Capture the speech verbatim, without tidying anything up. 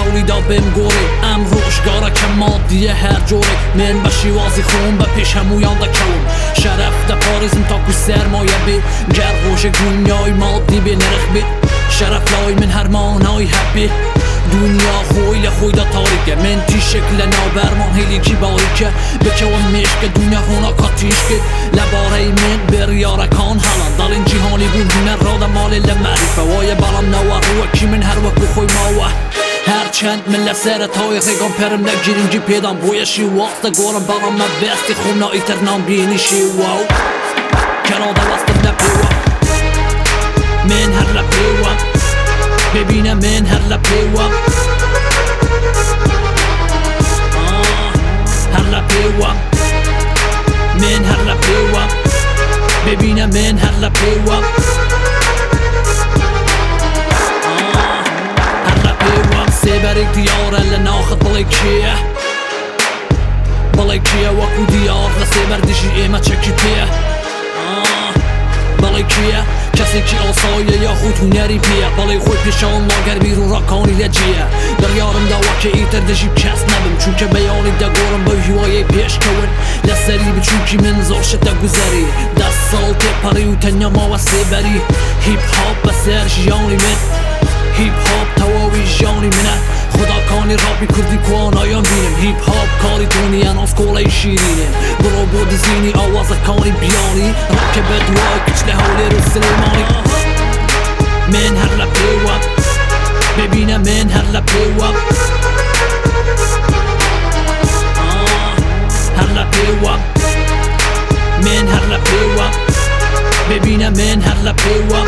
تولیدا بهم گوره امروشگاره که مادیه هر جوره من بشی وازی خون به پیش همویان دا کلم شرف دا پارزم تا کوش سرمایه بی گر روش دنیای مادی بی نرخ بی شرف لای من هر مانای حبی دنیا خوی لخوی دا تاریکه من تی شکل نابرمان هیلی کی باریکه بکوان میشک دنیا خونا کاتیشکه لباره من بر یارکان هلان دال این جیهانی بون هنر را دا مال لمعریفه وای بالام نوه روه کی من هر وقت خوی ماوه هرچند من لسر تای خیگان پرم نگیرینجی پیدام بویشی وقت گورم بالام مبستی خونا ایتر نام بینیشی واو کرادا وستم نپیوه من هر لپیوه ببینم من هر لپیوه هر لپیوه من هر لپیوه ببینم من هر لپیوه هر لپیوه سیبریک دیاره لناخد بلیکیه بلیکیه وکو دیار لسیبر دیشی ایمه چکی پیه بلیکیه کسی که آسایه یا خود هنری پیه بالای خود پیشان ماگر بیرون راکانی لجیه در یارم دا وکه ایتر دجیب کس نبم چون که بیانی دا گورم با هوایه پیش کون لسری بچون که من زاشت دا گذری دست سال تی پری و تنیا ما و سیبری هیپ هاپ بسر جیانی من هیپ هاپ تواوی جانی منه خدا کانی رابی کردی کوان آیان بینم هیپ هاپ کاری دونی اناس کولای شیرینه برو بود زینی آواز کانی بیانی راک بدوای کچله حولی رو سلیمانی من هر لپیوه ببینم من هر لپیوه هر لپیوه من هر لپیوه ببینم من هر لپیوه